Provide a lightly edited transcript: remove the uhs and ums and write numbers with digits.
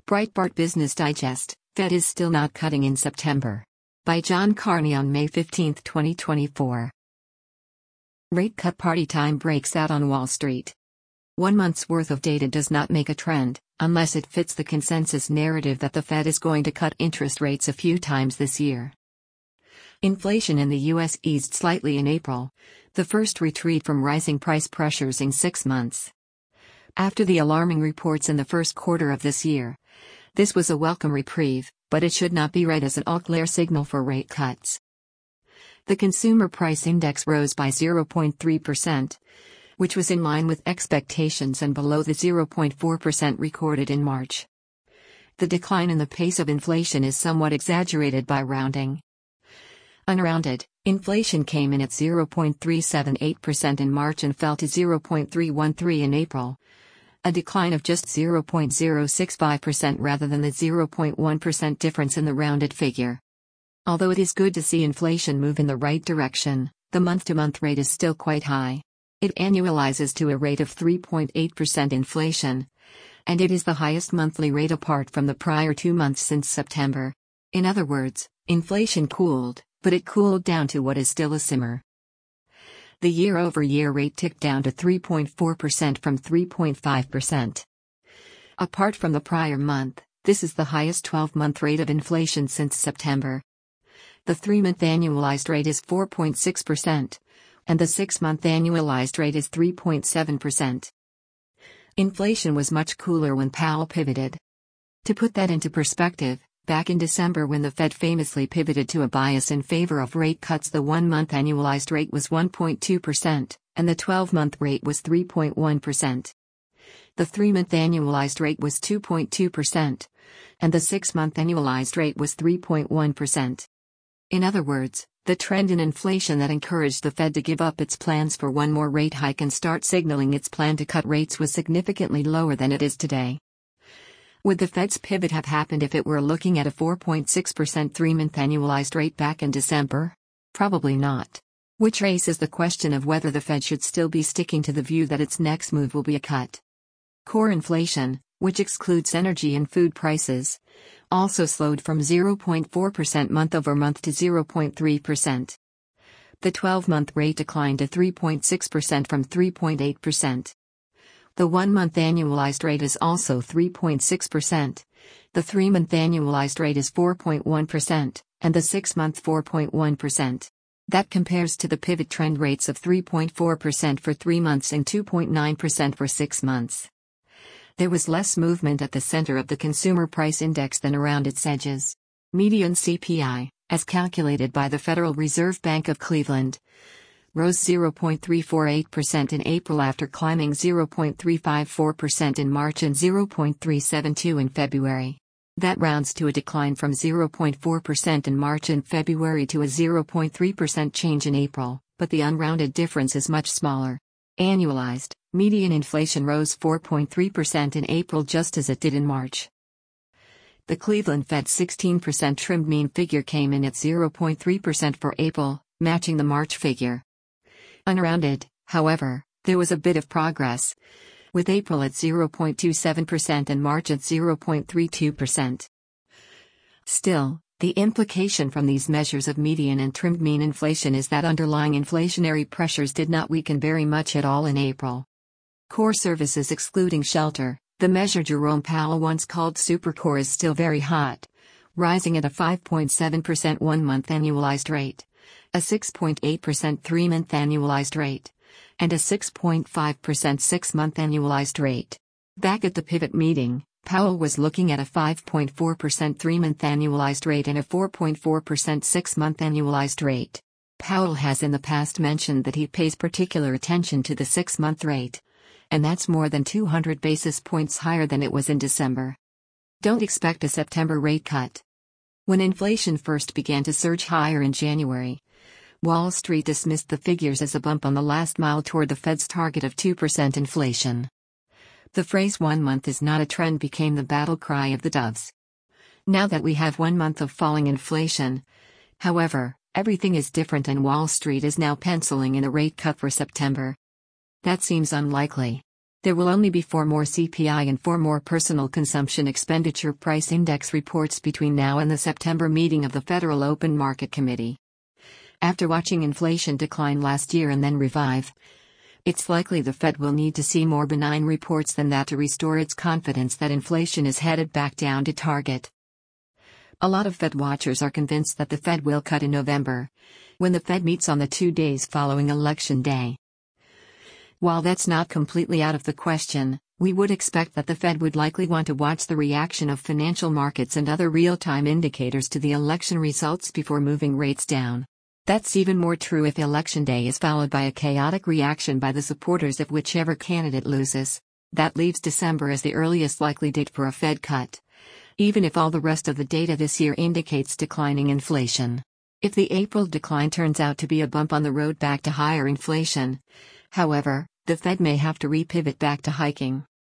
Breitbart Business Digest, Fed is still not cutting in September. By John Carney on May 15, 2024. Rate cut party time breaks out on Wall Street. 1 month's worth of data does not make a trend, unless it fits the consensus narrative that the Fed is going to cut interest rates a few times this year. Inflation in the U.S. eased slightly in April, the first retreat from rising price pressures in 6 months. After the alarming reports in the first quarter of this year, this was a welcome reprieve, but it should not be read as an all clear signal for rate cuts. The Consumer Price Index rose by 0.3%, which was in line with expectations and below the 0.4% recorded in March. The decline in the pace of inflation is somewhat exaggerated by rounding. Unrounded, inflation came in at 0.378% in March and fell to 0.313% in April, a decline of just 0.065% rather than the 0.1% difference in the rounded figure. Although it is good to see inflation move in the right direction, the month-to-month rate is still quite high. It annualizes to a rate of 3.8% inflation, and it is the highest monthly rate apart from the prior 2 months since September. In other words, inflation cooled, but it cooled down to what is still a simmer. The year-over-year rate ticked down to 3.4% from 3.5%. Apart from the prior month, this is the highest 12-month rate of inflation since September. The 3-month annualized rate is 4.6%, and the 6-month annualized rate is 3.7%. Inflation was much cooler when Powell pivoted. To put that into perspective, back in December when the Fed famously pivoted to a bias in favor of rate cuts, the 1-month annualized rate was 1.2%, and the 12-month rate was 3.1%. The 3-month annualized rate was 2.2%, and the 6-month annualized rate was 3.1%. In other words, the trend in inflation that encouraged the Fed to give up its plans for one more rate hike and start signaling its plan to cut rates was significantly lower than it is today. Would the Fed's pivot have happened if it were looking at a 4.6% 3-month annualized rate back in December? Probably not. Which raises the question of whether the Fed should still be sticking to the view that its next move will be a cut. Core inflation, which excludes energy and food prices, also slowed from 0.4% month-over-month to 0.3%. The 12-month rate declined to 3.6% from 3.8%. The 1-month annualized rate is also 3.6%, the 3-month annualized rate is 4.1%, and the 6-month 4.1%. That compares to the pivot trend rates of 3.4% for 3 months and 2.9% for 6 months. There was less movement at the center of the Consumer Price Index than around its edges. Median CPI, as calculated by the Federal Reserve Bank of Cleveland, rose 0.348% in April after climbing 0.354% in March and 0.372% in February. That rounds to a decline from 0.4% in March and February to a 0.3% change in April, but the unrounded difference is much smaller. Annualized, median inflation rose 4.3% in April just as it did in March. The Cleveland Fed's 16% trimmed mean figure came in at 0.3% for April, matching the March figure. Unrounded, however, there was a bit of progress, with April at 0.27% and March at 0.32%. Still, the implication from these measures of median and trimmed mean inflation is that underlying inflationary pressures did not weaken very much at all in April. Core services excluding shelter, the measure Jerome Powell once called supercore, is still very hot, rising at a 5.7% 1-month annualized rate, a 6.8% 3-month annualized rate, and a 6.5% 6-month annualized rate. Back at the pivot meeting, Powell was looking at a 5.4% 3-month annualized rate and a 4.4% 6-month annualized rate. Powell has in the past mentioned that he pays particular attention to the 6-month rate, and that's more than 200 basis points higher than it was in December. Don't expect a September rate cut. When inflation first began to surge higher in January, Wall Street dismissed the figures as a bump on the last mile toward the Fed's target of 2% inflation. The phrase 1 month is not a trend became the battle cry of the doves. Now that we have 1 month of falling inflation, however, everything is different and Wall Street is now penciling in a rate cut for September. That seems unlikely. There will only be 4 more CPI and 4 more personal consumption expenditure price index reports between now and the September meeting of the Federal Open Market Committee. After watching inflation decline last year and then revive, it's likely the Fed will need to see more benign reports than that to restore its confidence that inflation is headed back down to target. A lot of Fed watchers are convinced that the Fed will cut in November, when the Fed meets on the 2 days following Election Day. While that's not completely out of the question, we would expect that the Fed would likely want to watch the reaction of financial markets and other real-time indicators to the election results before moving rates down. That's even more true if Election Day is followed by a chaotic reaction by the supporters of whichever candidate loses. That leaves December as the earliest likely date for a Fed cut, even if all the rest of the data this year indicates declining inflation. If the April decline turns out to be a bump on the road back to higher inflation, however, the Fed may have to repivot back to hiking.